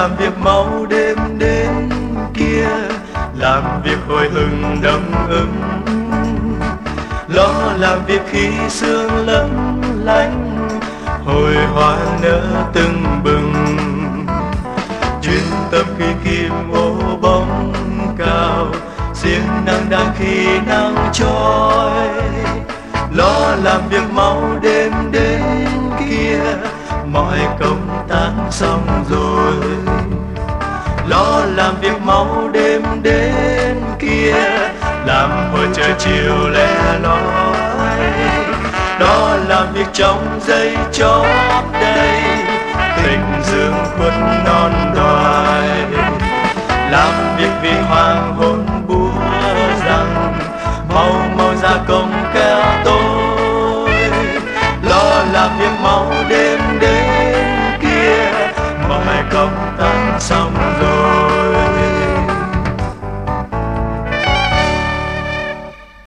làm việc mau đêm đến kia, làm việc hồi hừng đầm ấm, lo làm việc khi sương lấp lánh, hồi hoa nở tưng bừng. Chuyên tâm khi kim ô bóng cao, siêng năng đang khi nắng trói, lo làm việc mau đêm đến kia, mọi công tác xong rồi. Lo làm việc mau đêm đến kia, làm hồi trời chiều lẻ loi. Đó làm việc trong giây chót đây, tình dương khuất non đoài. Làm việc vì hoàng hôn búa rằng, mau mau ra công kéo tôi. Lo làm việc mau đêm